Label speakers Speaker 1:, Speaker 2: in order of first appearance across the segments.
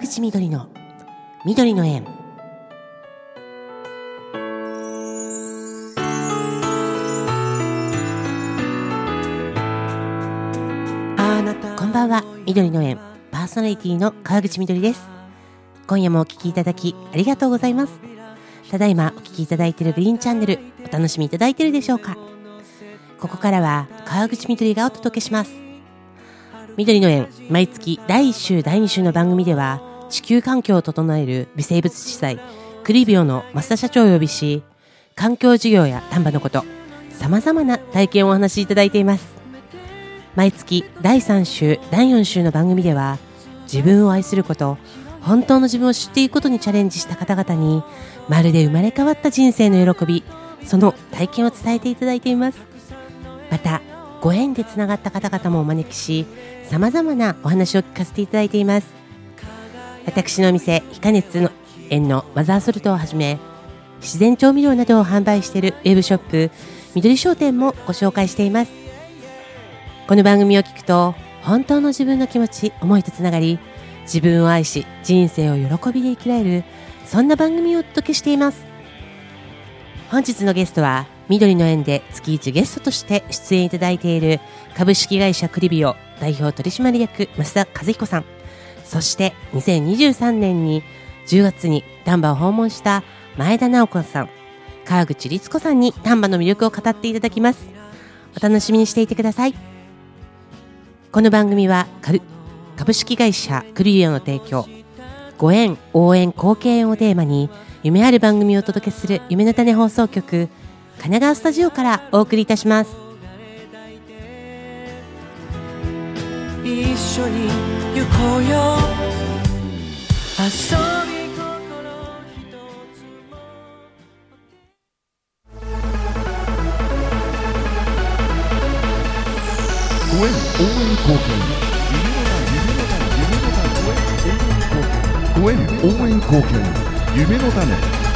Speaker 1: 口みどりの緑の園。こんばんは。緑の園パーソナリティの川口みどりです。今夜もお聞きいただきありがとうございます。ただいまお聞きいただいているグリーンチャンネル、お楽しみいただいているでしょうか。ここからは川口みどりがお届けします。緑の園、毎月第1週第2週の番組では、地球環境を整える微生物資材クリビオの増田社長をお呼びし、環境事業や丹波のこと、様々な体験をお話しいただいています。毎月第3週第4週の番組では、自分を愛すること、本当の自分を知っていくことにチャレンジした方々に、まるで生まれ変わった人生の喜び、その体験を伝えていただいています。またご縁でつながった方々もお招きし、様々なお話を聞かせていただいています。私のお店非加熱の園のマザーソルトをはじめ、自然調味料などを販売しているウェブショップ緑商店もご紹介しています。この番組を聞くと、本当の自分の気持ち、思いとつながり、自分を愛し人生を喜びで生きられる、そんな番組をお届けしています。本日のゲストは、緑の園で月1ゲストとして出演いただいている株式会社クリビオ代表取締役増田和彦さん、そして2023年に10月に丹波を訪問した前田直子さん、川口律子さんに丹波の魅力を語っていただきます。お楽しみにしていてください。この番組は株式会社クリビオの提供、ご縁、応援、貢献をテーマに夢ある番組をお届けする夢の種放送局神奈川スタジオからお送りいたします。
Speaker 2: 一緒に行こうよ、遊び心一つも。
Speaker 3: ご縁、応援、貢献、ご縁、応援、貢献、夢の種。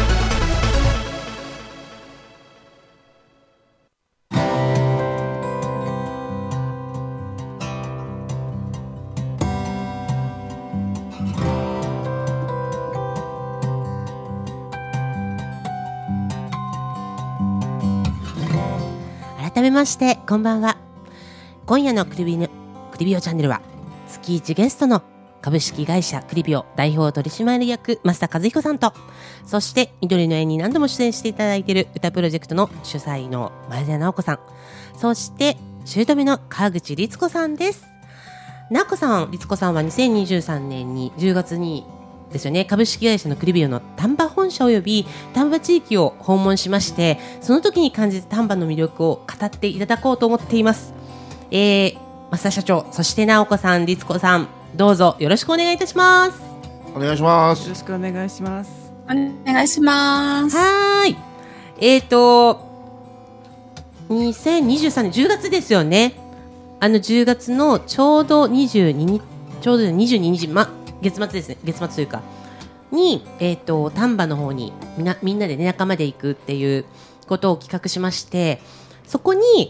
Speaker 1: 改めましてこんばんは。今夜のクリビオチャンネルは、月1ゲストの株式会社クリビオ代表取締役増田和彦さんと、そして緑の園に何度も出演していただいている歌プロジェクトの主催の前田直子さん、そして姑の川口律子さんです。直子さん、律子さんは2023年に10月にですよね、株式会社のクリビオの丹波本社および丹波地域を訪問しまして、その時に感じた丹波の魅力を語っていただこうと思っています。増田社長、そして直子さん、律子さん、どうぞよろしくお願いいたします。
Speaker 3: お願いします。
Speaker 4: よろしくお願いします。
Speaker 5: お願いします。
Speaker 1: はい。2023年10月ですよね。10月のちょうど22日、月末ですね。月末というかに、丹波の方にみんなで、ね、仲間で行くっていうことを企画しまして、そこに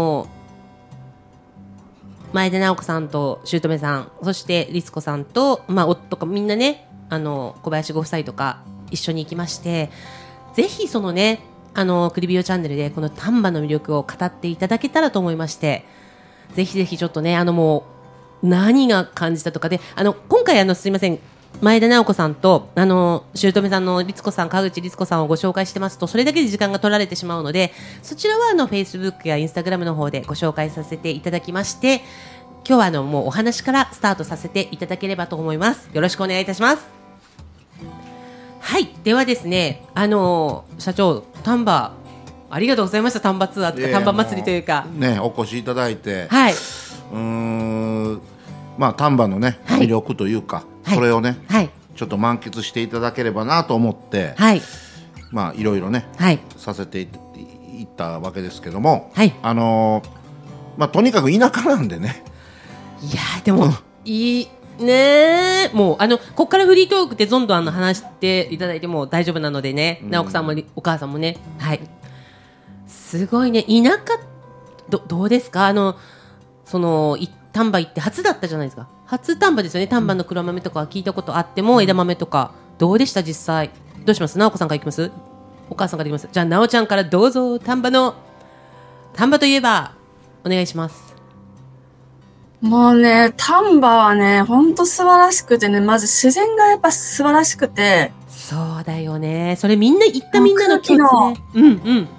Speaker 1: 前田直子さんと姑さん、そして律子さんと、夫とかみんなね、小林ご夫妻とか一緒に行きまして、ぜひそのね、クリビオチャンネルでこの丹波の魅力を語っていただけたらと思いまして、ぜひぜひちょっとね、もう何が感じたとかで、今回すいません、前田直子さんと姑さんの律子さん、川口律子さんをご紹介してますと、それだけで時間が取られてしまうので、そちらはFacebook や Instagram の方でご紹介させていただきまして、今日はもうお話からスタートさせていただければと思います。よろしくお願いいたします。はい、ではですね、社長、丹波ありがとうございました。丹波ツアーとか丹波祭りというか
Speaker 3: ね、お越しいただいて、
Speaker 1: はい、
Speaker 3: 丹波のね、
Speaker 1: はい、
Speaker 3: 魅力というか、
Speaker 1: はい、
Speaker 3: それをね、はい、ちょっと満喫していただければなと思って、はい、いろいろね、はい、させていったわけですけども、はい、とにかく田舎なんでね。
Speaker 1: いやでも、いいね、もうここからフリートークでどんどん話していただいても大丈夫なのでね、直子さんもお母さんもね、はい、すごいね。田舎どうですか？行った丹波行って初だったじゃないですか。初丹波ですよね。丹波の黒豆とかは聞いたことあっても、枝豆とかどうでした実際。どうします？直子さんからいきます？お母さんからいきます？じゃあ直ちゃんからどうぞ。丹波といえばお願いします。
Speaker 5: もうね、丹波はね、ほんと素晴らしくてね、まず自然がやっぱ素晴らしくて。
Speaker 1: そうだよね。それみんな行ったみんなの共通ね。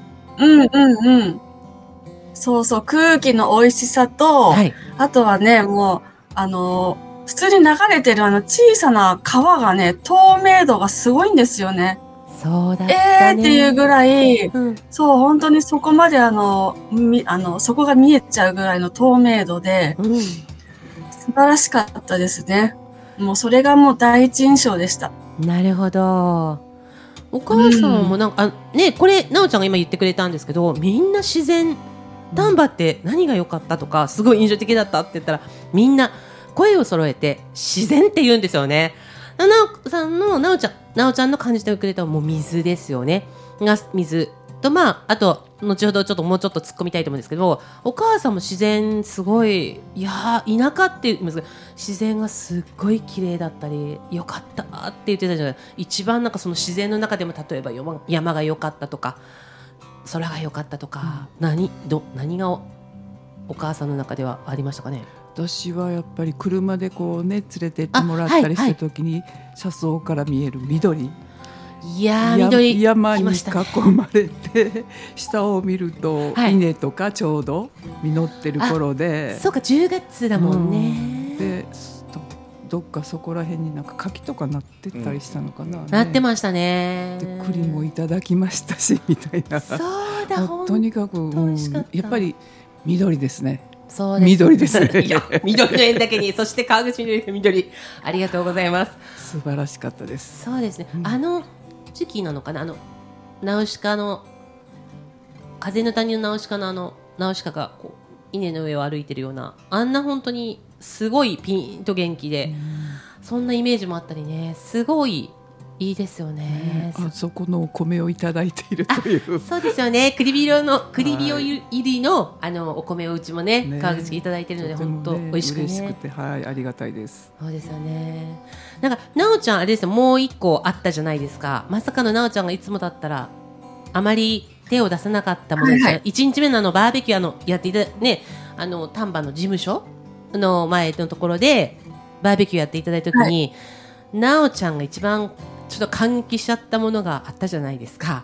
Speaker 5: そうそう、空気の美味しさと、はい、あとはね、もう、普通に流れてる小さな川がね、透明度がすごいんですよね。
Speaker 1: そうだったね。
Speaker 5: っていうぐらい、そう、本当にそこまでそこが見えちゃうぐらいの透明度で、素晴らしかったですね。もうそれがもう第一印象でした。
Speaker 1: なるほど。お母さんもなんか、ね、これ、なおちゃんが今言ってくれたんですけど、みんな自然、丹波って何が良かったとか、すごい印象的だったって言ったら、みんな声を揃えて自然って言うんですよね。なおちゃんの感じてくれたもう水ですよね。水と、あと後ほどもうちょっと突っ込みたいと思うんですけど、お母さんも自然すごい、いや田舎って言いますけど、自然がすっごい綺麗だったり良かったって言ってたじゃない。一番なんかその自然の中でも、例えば山が良かったとか空が良かったとか、何がお母さんの中ではありましたかね。
Speaker 4: 私はやっぱり車でこうね連れてってもらったりした時に、車窓から見える緑、
Speaker 1: いや緑
Speaker 4: 山に囲まれて下を見ると稲とかちょうど実ってる頃で、
Speaker 1: そうか10月だもんね。
Speaker 4: でどっかそこら辺になんか柿とかなってたりしたのかな、
Speaker 1: なってましたね。
Speaker 4: で栗もいただきましたしみたいな。
Speaker 1: そうだ、
Speaker 4: とにかく、やっぱり緑ですね。
Speaker 1: そうです、
Speaker 4: 緑ですね。
Speaker 1: いや、緑の縁だけに、そして川口緑、ありがとうございます。
Speaker 4: 素晴らしかったです。
Speaker 1: そうですね。時期なのかな、ナウシカの風の谷のナウシカのナウシカがこう稲の上を歩いてるような、あんな本当にすごいピーンと元気で、そんなイメージもあったりね、すごいいいですよね。
Speaker 4: あそこのお米をいただいているという。
Speaker 1: そうですよね。栗びお入りのお米をうちもね、川口いただいているので、本当美味しくね。
Speaker 4: 嬉しくて、はい、ありがたいです。
Speaker 1: そうですよね。なんかなおちゃんあれですよ、もう一個あったじゃないですか。まさかのなおちゃんがいつもだったらあまり手を出さなかったものですよ。1日目のバーベキューやっていたね、丹波の事務所の前のところでバーベキューやっていただいた時に、なおちゃんが一番ちょっと感激しちゃったものがあったじゃないですか。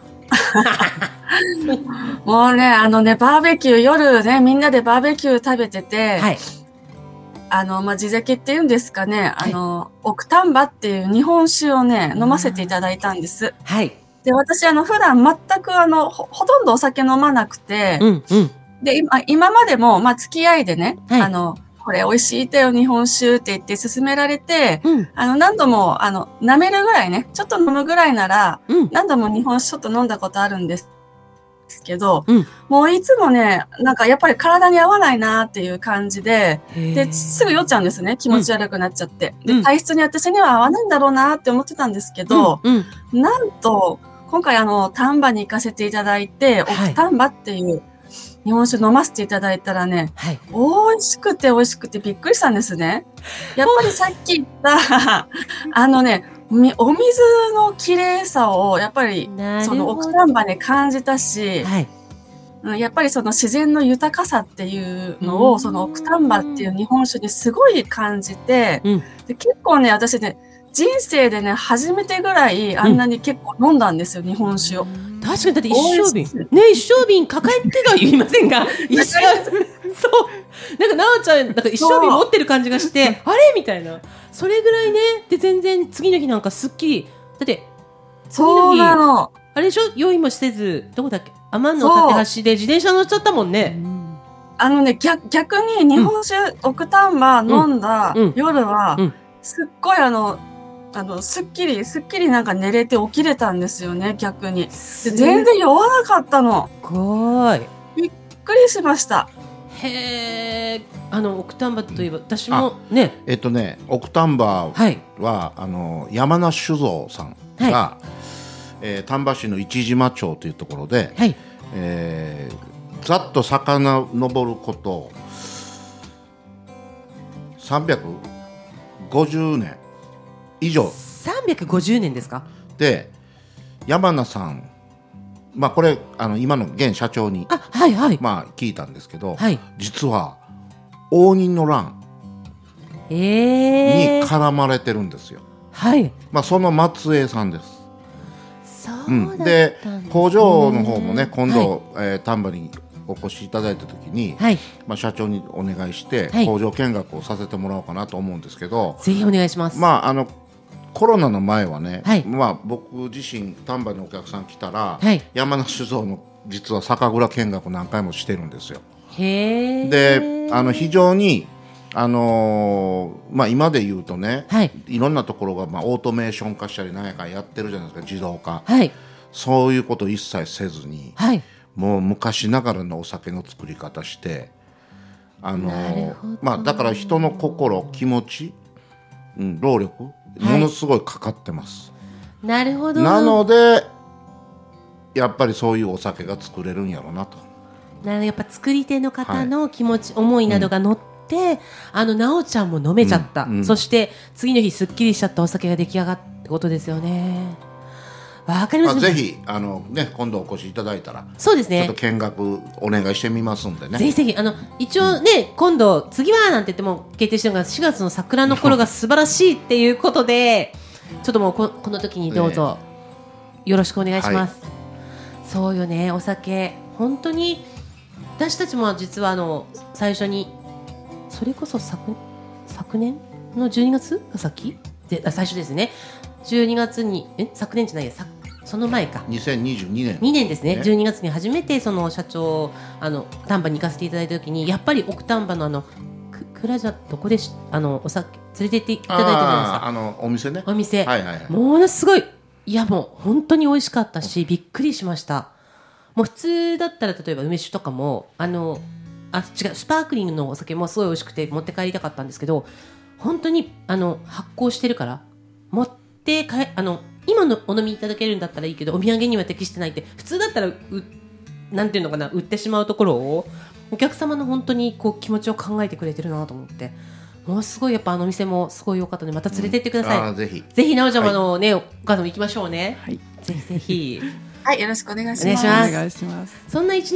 Speaker 5: もうね、バーベキュー、夜ね、みんなでバーベキュー食べてて、はい、地酒っていうんですかね、奥丹波っていう日本酒をね、飲ませていただいたんです。
Speaker 1: はい。
Speaker 5: で、私、普段全くほとんどお酒飲まなくて、で、今までも、付き合いでね、はい、これ美味しいだよ日本酒って言って勧められて、何度も舐めるぐらいね、ちょっと飲むぐらいなら、何度も日本酒ちょっと飲んだことあるんですけど、もういつもね、なんかやっぱり体に合わないなっていう感じで、すぐ酔っちゃうんですね。気持ち悪くなっちゃって。で、体質に私には合わないんだろうなって思ってたんですけど、なんと今回丹波に行かせていただいて、奥丹波っていう日本酒飲ませていただいたらね、美味しくてびっくりしたんですね。やっぱりさっき言ったお水の綺麗さをやっぱりその奥丹波で感じたし、やっぱりその自然の豊かさっていうのをその奥丹波っていう日本酒ですごい感じて、で結構ね、私ね、人生でね、初めてぐらいあんなに結構飲んだんですよ、日本酒を。
Speaker 1: 確かに、だって一升瓶ね、一升瓶抱えてはいませんが、一升そうなんかなおちゃんなんか一升瓶持ってる感じがしてあれみたいな、それぐらいね。で全然次の日なんかすっきり、だって次の日あれでしょ、酔いもせず、どこだっけ、天の立橋で自転車乗っちゃったもんね。
Speaker 5: 逆に日本酒、奥丹波飲んだ夜は、すっごいすっきりなんか寝れて起きれたんですよね、逆に。で全然酔わなかったの。
Speaker 1: すごい。
Speaker 5: びっくりしました。
Speaker 1: へー、奥丹波といえば私もね。
Speaker 3: 奥丹波は、山名酒造さんが、丹波市の市島町というところで、ざっと遡ること 350年以上。
Speaker 1: 350年ですか。
Speaker 3: で山名さん、これ今の現社長に聞いたんですけど、実は応仁の乱に絡まれてるんですよ。その末裔さんです。で工場の方もね、今度、丹波にお越しいただいた時に、社長にお願いして工場見学をさせてもらおうかなと思うんですけど、
Speaker 1: ぜひお願いします。
Speaker 3: コロナの前はね、僕自身丹波にお客さん来たら、山名酒造の実は酒蔵見学何回もしてるんですよ。で非常に今で言うとね、いろんなところがオートメーション化したり何やかやってるじゃないですか、自動化、そういうこと一切せずに、もう昔ながらのお酒の作り方して、だから人の心、気持ち、労力ものすごいかかってます。
Speaker 1: なるほど。
Speaker 3: なのでやっぱりそういうお酒が作れるんやろうなと。
Speaker 1: やっぱ作り手の方の気持ち、思いなどが乗って、なおちゃんも飲めちゃった、そして次の日すっきりしちゃったお酒が出来上がったってことですよね。わかりました。
Speaker 3: ぜひ今度お越しいただいたら、
Speaker 1: そうですね、
Speaker 3: ちょっと見学お願いしてみますんでね。
Speaker 1: ぜひぜひ一応ね、今度次はなんて言っても決定してるのが4月の桜の頃が素晴らしいっていうことでちょっともうこの時にどうぞよろしくお願いします。そうよね、お酒本当に私たちも実は最初にそれこそ昨年の12月が先で最初ですね。12月に昨年じゃないや、その前か、
Speaker 3: 2022年
Speaker 1: 2年ですね。12月に初めてその社長丹波に行かせていただいた時に、やっぱり奥丹波の蔵じゃどこでお酒連れて行っていただいたじゃないですか。
Speaker 3: お店ね。
Speaker 1: お店、ものすごい、いやもう本当に美味しかったし、びっくりしました。もう普通だったら例えば梅酒とかも違うスパークリングのお酒もすごい美味しくて持って帰りたかったんですけど、本当に発酵してるから持って今のお飲みいただけるんだったらいいけど、お土産には適してないって、普通だったらなんていうのかな、売ってしまうところをお客様の本当にこう気持ちを考えてくれてるなと思って、もうすごいやっぱ店もすごい良かったので、また連れてってください。ぜひなおちゃまのね、お母さんも行きましょうね。ぜひぜひ
Speaker 5: よろしくお願いします。
Speaker 4: お願いします。
Speaker 1: そんな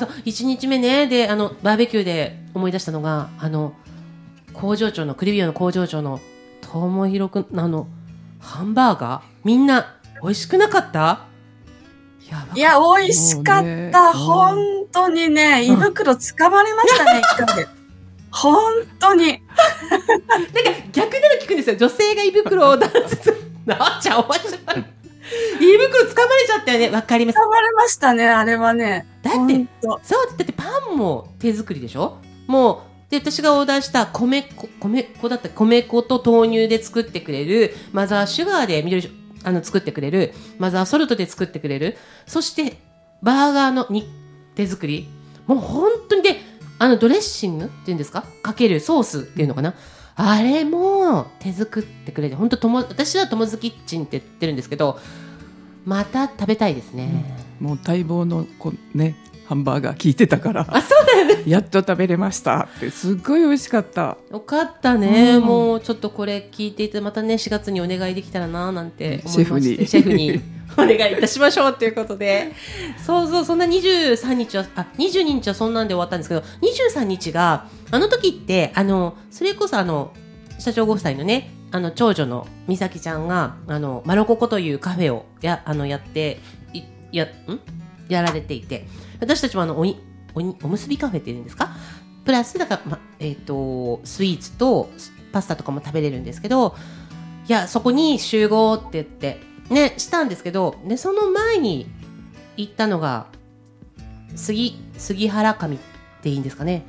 Speaker 1: 1日目ねでバーベキューで思い出したのが工場長のクリビオの工場長の友広くんハンバーガー、みんな美味しくなかった？
Speaker 5: いや美味しかった、本当にね、胃袋つかまれましたね一回で本当になんか
Speaker 1: 逆なの聞くんですよ、女性が胃袋を出すなおちゃん面白い胃袋つかまれちゃったよね。わかります。
Speaker 5: つかまれましたね、あれはね。
Speaker 1: だってパンも手作りでしょ。もうで私がオーダーした米粉と豆乳で作ってくれる、マザーシュガーで作ってくれる、マザーソルトで作ってくれる、そしてバーガーの手作り、もう本当にでドレッシングっていうんですか、かけるソースっていうのかな、あれも手作ってくれて、本当私は友津キッチンって言ってるんですけど、また食べたいですね。
Speaker 4: もう待望のハンバーガー聞いてたから、
Speaker 1: そうだよね、
Speaker 4: やっと食べれましたって、すっごい美味しかった。
Speaker 1: よかったね、もうちょっとこれ聞いていてまたね、4月にお願いできたらななんて思いまして、シェフにお願いいたしましょうということでそんな22日はそんなんで終わったんですけど、23日が時ってそれこそ社長ご夫妻のね、長女の美咲ちゃんがマロココというカフェをやられていて、私たちもおむすびカフェっていうんですか、プラスだから、スイーツとパスタとかも食べれるんですけど、いやそこに集合って言ってねしたんですけど、でその前に行ったのが杉原上っていいんですかね、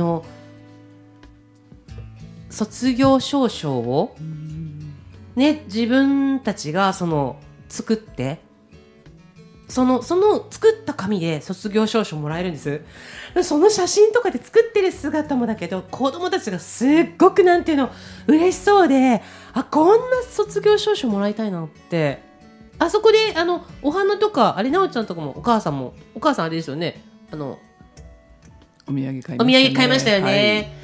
Speaker 1: 卒業証書をね、自分たちが作って、その作った紙で卒業証書もらえるんです。その写真とかで作ってる姿もだけど、子供たちがすっごくなんていうの嬉しそうで、こんな卒業証書もらいたいなって、あそこでお花とかあれ、なおちゃんとかもお母さんあれですよね、お土産買いましたよね、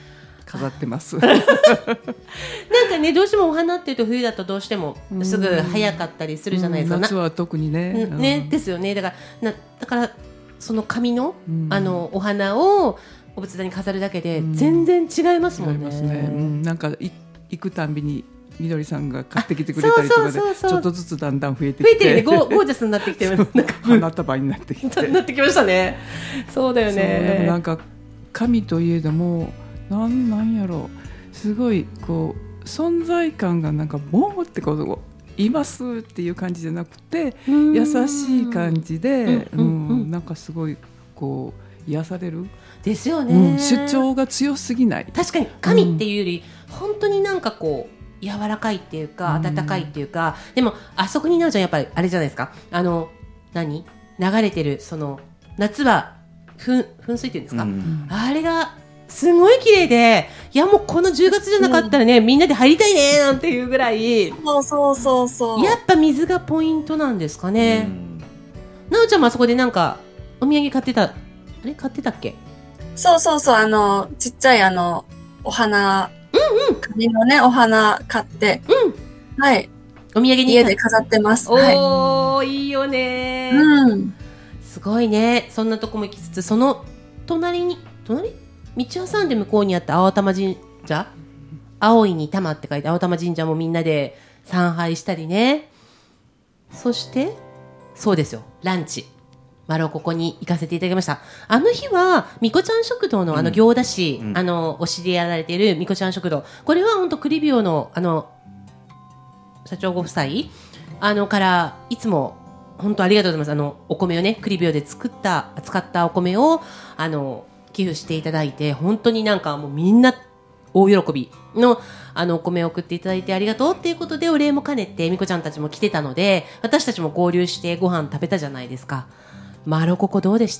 Speaker 4: 飾ってます
Speaker 1: なんかねどうしてもお花っていうと冬だとどうしてもすぐ早かったりするじゃないですか。
Speaker 4: 夏は特にね、
Speaker 1: ですよね。だからその紙の、お花をお仏壇に飾るだけで全然違いますもんね。
Speaker 4: 違いますね。なんか行くたんびにみどりさんが買ってきてくれたりとかでちょっとずつだんだん増えてきて、
Speaker 1: ゴージャスになってきてなんか
Speaker 4: 花束になってきて
Speaker 1: なってきましたね。そうだよね。
Speaker 4: でもなんか紙といえどもなんやろう、すごいこう存在感がなんかボーってこういますっていう感じじゃなくて優しい感じで、なんかすごいこう癒される
Speaker 1: ですよね、
Speaker 4: 主張が強すぎない。
Speaker 1: 確かに紙っていうより、本当になんかこう柔らかいっていうか温かいっていうか、でもあそこになるじゃん、やっぱりあれじゃないですか、流れてるその夏は噴水っていうんですか、あれがすごい綺麗で、いやもうこの10月じゃなかったらね、みんなで入りたいねなんていうぐらい、
Speaker 5: そう
Speaker 1: やっぱ水がポイントなんですかね。なおちゃんもあそこでなんかお土産買ってたっけ？
Speaker 5: そうちっちゃいお花、紙のねお花買って、はい、
Speaker 1: お土産に
Speaker 5: 家で飾ってます。
Speaker 1: いいよね、すごいね。そんなとこも行きつつ、その隣道挟んで向こうにあった青玉神社、青いに玉って書いて青玉神社もみんなで参拝したりね。そしてそうですよ、ランチここに行かせていただきました。あの日はみこちゃん食堂の行田市、お知り合いやられているみこちゃん食堂、これは本当クリビオの社長ご夫妻からいつも本当ありがとうございます。お米をね、クリビオで使ったお米を寄付していただいて、本当になんかもうみんな大喜びのお米を送っていただいてありがとうっていうことで、お礼も兼ねてみこちゃんたちも来てたので、私たちも合流してご飯食べたじゃないですか。ここどうでした？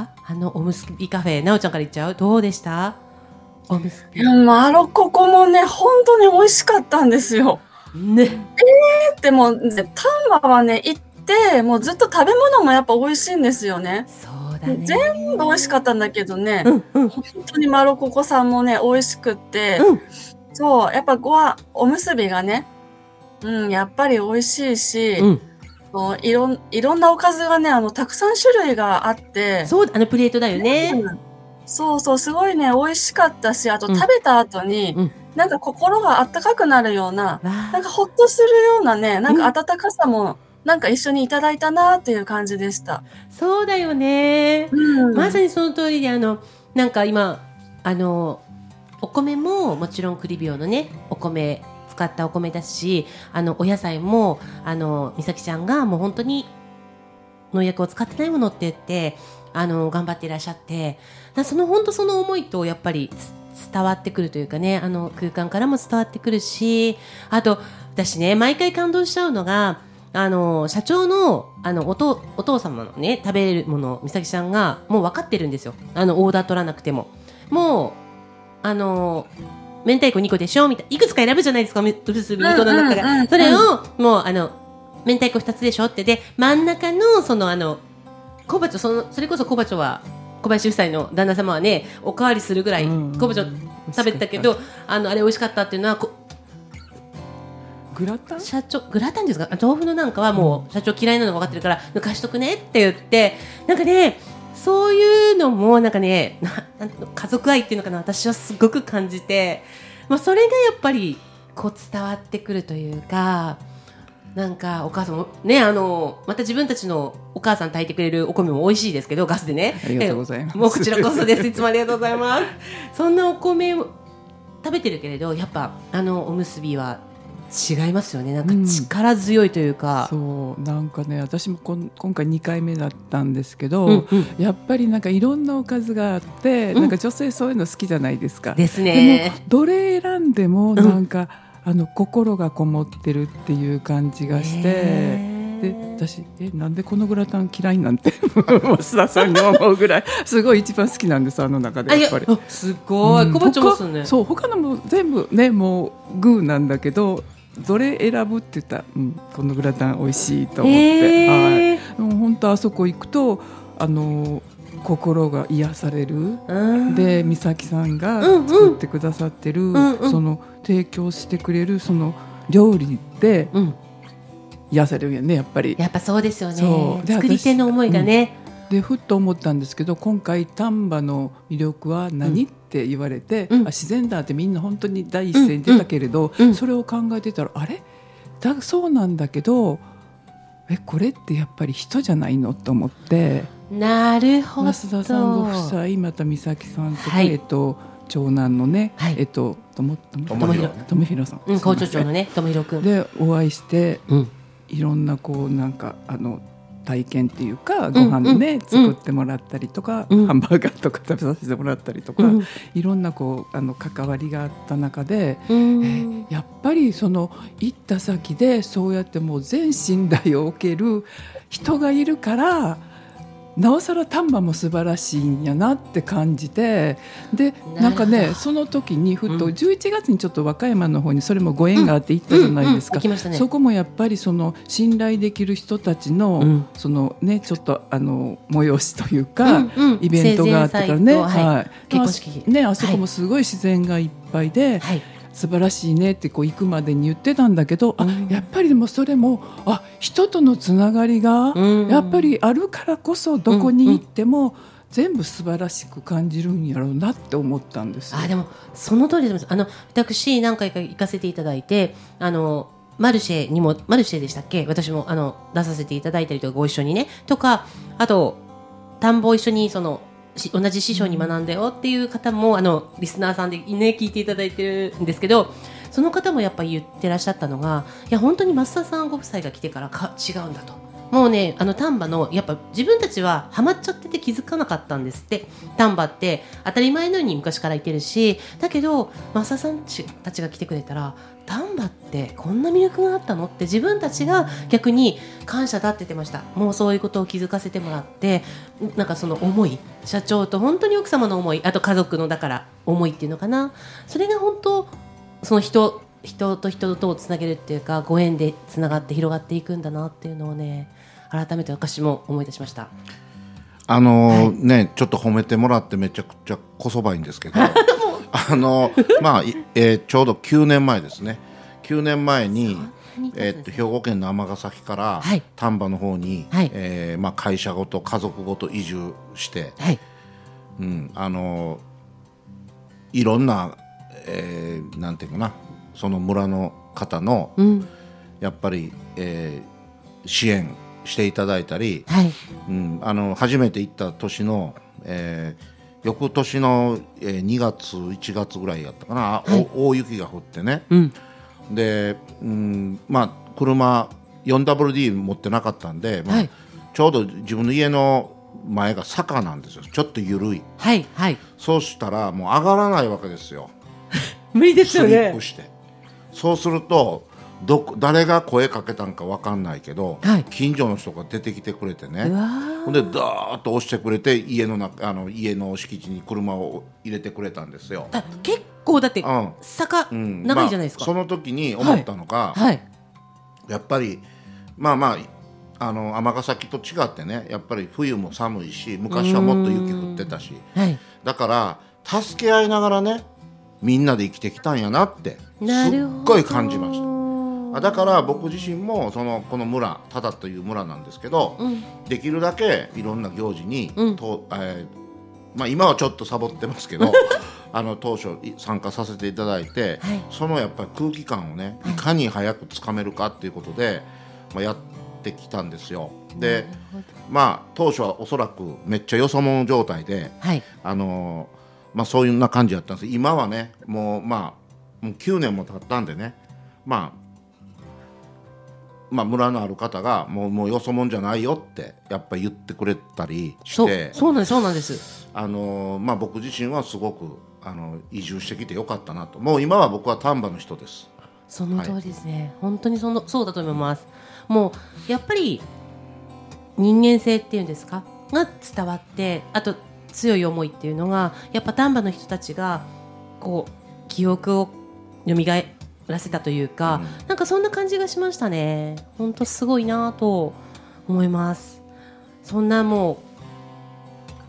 Speaker 1: おむすびカフェ、なおちゃんから言っちゃう？どうでした？おむすび。
Speaker 5: ここもね本当に美味しかったんですよ。
Speaker 1: ね。
Speaker 5: でも丹波はね行ってもうずっと食べ物もやっぱ美味しいんですよね。
Speaker 1: そうだね。
Speaker 5: 全部美味しかったんだけどね、本当にここさんもね美味しくって、そうやっぱおむすびがね、やっぱり美味しいし、いろんなおかずがねたくさん種類があって、
Speaker 1: そうプレートだよね、
Speaker 5: そうすごいね美味しかったし、あと食べた後に、なんか心があったかくなるような、なんかほっとするようなね、なんか温かさもなんか一緒にいただいたなっていう感じでした。
Speaker 1: そうだよね、まさにその通りで、なんか今お米ももちろんクリビオのねお米使ったお米だし、お野菜も美咲ちゃんがもう本当に農薬を使ってないものって言って頑張っていらっしゃって、本当その思いとやっぱり伝わってくるというかね、空間からも伝わってくるし、あと私ね毎回感動しちゃうのが社長のお父様のね食べるもの、美咲ちゃんがもう分かってるんですよ。オーダー取らなくても、もう明太子2個でしょみたいな、いくつか選ぶじゃないですか、2個の中から、それをもう明太子2つでしょって、で真ん中のその小鉢、それこそ小鉢は小林夫妻の旦那様はねおかわりするぐらい小鉢を食べてたけど、あれ美味しかったっていうのは
Speaker 4: グラタ
Speaker 1: ンですか、豆腐のなんかはもう社長嫌いなの分かってるから抜かしとくねって言って、なんかねそういうのもなんかね家族愛っていうのかな、私はすごく感じて、それがやっぱりこう伝わってくるというか、なんかお母さんもねまた自分たちのお母さん炊いてくれるお米も美味しいですけど、ガスでね、
Speaker 4: ありがとうございます。
Speaker 1: もうこちらこそです。いつもありがとうございますそんなお米を食べてるけれど、やっぱおむすびは違いますよね。なんか力強いというか、
Speaker 4: そうなんかね、私も今回2回目だったんですけど、やっぱりなんかいろんなおかずがあって、なんか女性そういうの好きじゃないですか。
Speaker 1: ですね。
Speaker 4: でもどれ選んでもなんか、心がこもってるっていう感じがして、で私なんでこのグラタン嫌いなんて増田さんに思うぐらいすごい一番好きなんです、中でやっぱり。
Speaker 1: すごい、小鉢もすね。
Speaker 4: そう、他のも全部ねもうグーなんだけど、どれ選ぶって言ったら、このグラタン美味しいと思って、もう本当あそこ行くと心が癒される、で美咲さんが作ってくださってる、その提供してくれるその料理で癒されるよね、やっぱり
Speaker 1: そうですよね。作り手の思いがね、
Speaker 4: でふっと思ったんですけど、今回丹波の魅力は何、って言われて、自然だってみんな本当に第一声に出たけれど、それを考えてたらそうなんだけど、これってやっぱり人じゃないのと思って。
Speaker 1: なるほど。
Speaker 4: 増田さんご夫妻、また美咲さんとか、長男のね、友弘さん、
Speaker 1: 校長長のね、友弘くん
Speaker 4: でお会いして、いろんななんか体験っていうか、ご飯ね、作ってもらったりとか、ハンバーガーとか食べさせてもらったりとか、いろんな関わりがあった中で、やっぱり行った先でそうやってもう全信頼を受ける人がいるから、なおさら丹波も素晴らしいんやなって感じて、でなんかね、その時にふと11月にちょっと和歌山の方にそれもご縁があって行ったじゃないですか。そこもやっぱり信頼できる人たちの、ちょっと催しというか、イベントがあってからね、結婚式ね、あそこもすごい自然がいっぱいで、素晴らしいねって行くまでに言ってたんだけど、やっぱりでもそれも人とのつながりがやっぱりあるからこそ、どこに行っても全部素晴らしく感じるんやろうなって思ったんですよ。
Speaker 1: でもその通りです。私何回か行かせていただいて、マルシェでしたっけ、私も出させていただいたりとか、ご一緒にねとか、あと田んぼを一緒に同じ師匠に学んだよっていう方もリスナーさんで、ね、聞いていただいてるんですけど、その方もやっぱり言ってらっしゃったのが、いや本当に増田さんご夫妻が来てから違うんだと。もうね、丹波のやっぱ自分たちはハマっちゃってて気づかなかったんですって。丹波って当たり前のように昔からいてるし、だけど増田さんたちが来てくれたら、丹波ってこんな魅力があったのって自分たちが逆に感謝だって言ってました。もうそういうことを気づかせてもらって、なんかその思い、社長と本当に奥様の思い、あと家族の思いっていうのかな、それが本当その人と人とをつなげるっていうか、ご縁でつながって広がっていくんだなっていうのをね、改めて私も思い出しました。
Speaker 3: ちょっと褒めてもらってめちゃくちゃこそばいんですけどちょうど9年前ですね。9年前に、兵庫県の尼崎から丹波の方に、会社ごと家族ごと移住して、いろんな、なんていうかな、その村の方の、やっぱり、支援していただいたり、初めて行った年の、翌年の、2月1月ぐらいやったかな、大雪が降ってね、で、車 4WD 持ってなかったんで、ちょうど自分の家の前が坂なんですよ。ちょっと緩い、そうしたらもう上がらないわけですよ。
Speaker 1: 無理ですよね。
Speaker 3: スリップして、そうすると誰が声かけたんか分かんないけど、近所の人が出てきてくれてね、ほんでダーッと押してくれて、家の敷地に車を入れてくれたんですよ。
Speaker 1: 結構だって、坂長いじゃないですか。
Speaker 3: その時に思ったのが、やっぱり尼崎と違ってね、やっぱり冬も寒いし、昔はもっと雪降ってたし、だから助け合いながらね、みんなで生きてきたんやなってすっごい感じました。だから僕自身もこの村、多田という村なんですけど、できるだけいろんな行事に、今はちょっとサボってますけど当初参加させていただいて、やっぱり空気感をね、いかに早くつかめるかっていうことで、やってきたんですよ。で、当初はおそらくめっちゃよそ者状態で、そういうな感じだったんです。今はね、もう9年も経ったんでね、村のある方がもうよそもんじゃないよってやっぱり言ってくれたりして、
Speaker 1: そうなんです。
Speaker 3: 僕自身はすごく移住してきてよかったなと。もう今は僕は丹波の人です。
Speaker 1: その通りですね、本当にそうだと思います。もうやっぱり人間性っていうんですかが伝わって、あと強い思いっていうのがやっぱ丹波の人たちが記憶を蘇らせたというか、なんかそんな感じがしましたね。本当すごいなと思います。そんなも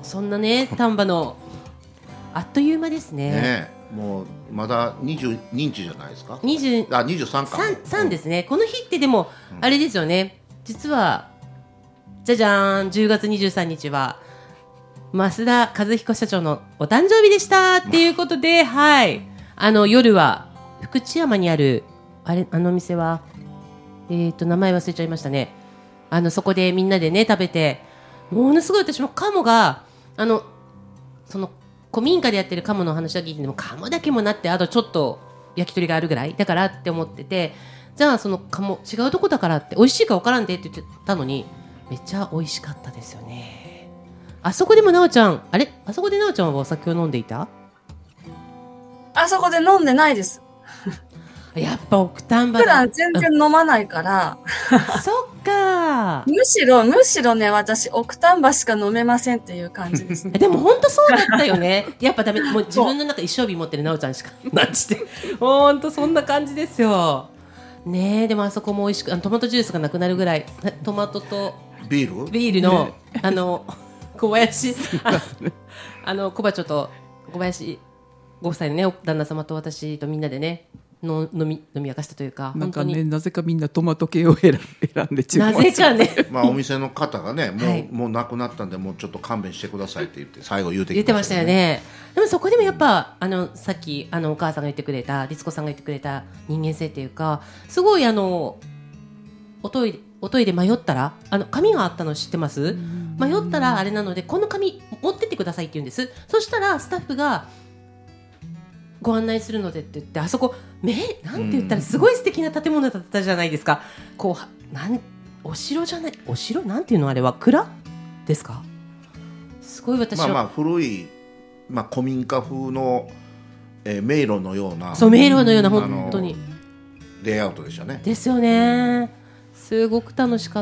Speaker 1: そんなね丹波のあっという間ですね。
Speaker 3: もうまだ20日じゃないですか。
Speaker 1: 23か。3ですね。この日ってでもあれですよね。実はじゃじゃーん、10月23日は増田和彦社長のお誕生日でしたっていうことで、はい。夜は福知山にあるあの店は名前忘れちゃいましたね。そこでみんなでね食べて、ものすごい私も鴨がその古民家でやってる鴨の話だけ聞いても鴨だけもなって、あとちょっと焼き鳥があるぐらいだからって思ってて、じゃあその鴨違うとこだからって美味しいか分からんでって言ってたのにめっちゃ美味しかったですよね。あそこでもなおちゃんあそこでなおちゃんはお酒を飲んでいた？
Speaker 5: あそこで飲んでないです。
Speaker 1: やっぱ奥丹波
Speaker 5: 普段全然飲まないから
Speaker 1: そっか
Speaker 5: むしろね、私奥丹波しか飲めませんっていう感じです、ね、
Speaker 1: でも本当そうだったよねやっぱダメ、もう自分の中一生日持ってるなおちゃんしかなんちって本当そんな感じですよね。でもあそこも美味しくトマトジュースがなくなるぐらいトマトとビールの、ね、小林小バチョと小林ご夫妻のね旦那様と私とみんなでね飲み明かしたというか、
Speaker 4: なんかね、なぜかみんなトマト系を選んで注文する。
Speaker 1: なぜかね
Speaker 3: お店の方がねもうなくなったんでもうちょっと勘弁してくださいって言って最後言って
Speaker 1: ましたよね。でもそこでもやっぱさっきお母さんが言ってくれた律子さんが言ってくれた人間性っていうか、すごいおトイレ迷ったら紙があったの知ってます？迷ったらあれなのでこの紙持ってってくださいって言うんです。そしたらスタッフがご案内するのでって言って、あそこなんて言ったらすごい素敵な建物だったじゃないですか。こうお城じゃない、お城なんていうのあれは蔵ですか？すごい私は
Speaker 3: 古い古民家風の、迷路のような
Speaker 1: 迷路のような本当に
Speaker 3: レイアウトでしたね。
Speaker 1: ですよね。すごく楽しかった。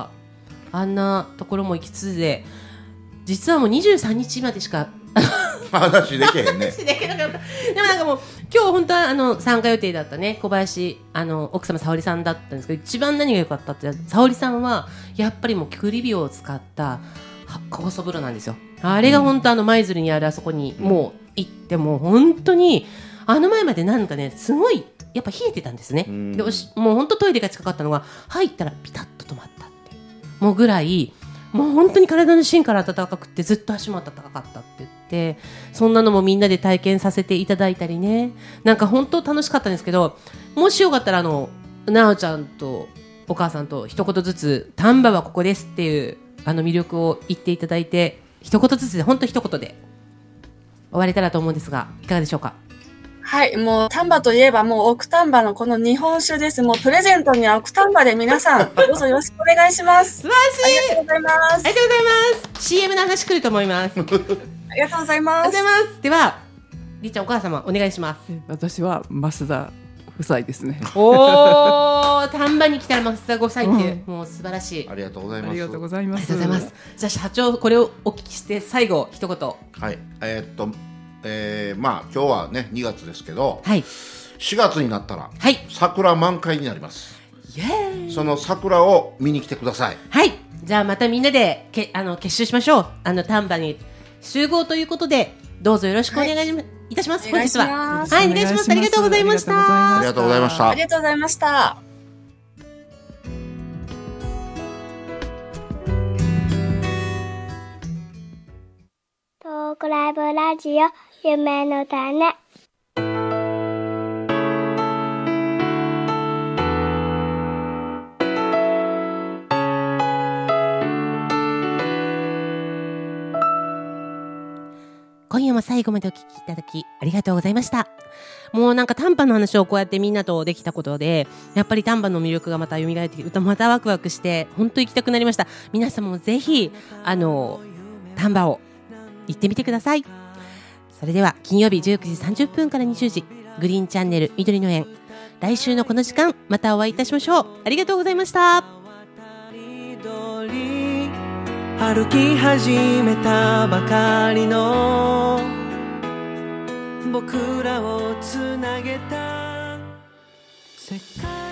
Speaker 1: あんなところも行きつつで、実はもう23日までしか
Speaker 3: 話できへんね
Speaker 1: できなかった。でもなんかもう今日本当は参加予定だったね小林奥様沙織さんだったんですけど、一番何が良かったって沙織さんはやっぱりもう栗火を使った酵素風呂なんですよ。あれが本当舞鶴にあるあそこにもう行っても本当に前までなんかねすごいやっぱ冷えてたんですね。でもう本当トイレが近かったのが入ったらピタッと止まったってもうぐらい、もう本当に体の芯から温かくてずっと足も温かかったって言って、そんなのもみんなで体験させていただいたりね、なんか本当楽しかったんですけど、もしよかったらなおちゃんとお母さんと一言ずつ丹波はここですっていう魅力を言っていただいて、一言ずつで本当一言で終われたらと思うんですが、いかがでしょうか？
Speaker 5: はい、もう丹波といえばもう奥丹波のこの日本酒です。もうプレゼントには奥丹波で皆さんどうぞよろしくお願いします。
Speaker 1: 素晴らしい。
Speaker 5: ありがとうございます。
Speaker 1: ありがとうございます。CM の話来ると思います。
Speaker 5: ありがとうございます。
Speaker 1: ではりーちゃんお母様お願いします。
Speaker 4: 私は増田夫妻ですね。
Speaker 1: 丹波に来たら増田ご夫妻って、もう素晴らしい。
Speaker 3: ありがとうございます。
Speaker 4: ありがとうございます。
Speaker 1: じゃあ社長これをお聞きして最後一言。
Speaker 3: はい。今日はね2月ですけど、
Speaker 1: はい、
Speaker 3: 4月になったら、
Speaker 1: はい、
Speaker 3: 桜満開になります。
Speaker 1: イエーイ。
Speaker 3: その桜を見に来てください。
Speaker 1: はい。じゃあまたみんなで結集しましょう。丹波に集合ということでどうぞよろしくお願いいたします。本日ははいお願いします。ありがとうございました。
Speaker 3: ありがとうございました。
Speaker 5: ありがとうございました。
Speaker 6: トークライブラジオ夢の種。
Speaker 1: 今夜も最後までお聞きいただきありがとうございました。もうなんか丹波の話をこうやってみんなとできたことで、やっぱり丹波の魅力がまた蘇ってきて、またワクワクして本当行きたくなりました。皆さんもぜひ丹波を行ってみてください。それでは金曜日19時30分から20時グリーンチャンネル緑の園、来週のこの時間またお会いいたしましょう。ありがとうございました。
Speaker 2: 歩き始めたばかりの僕らをつなげた世界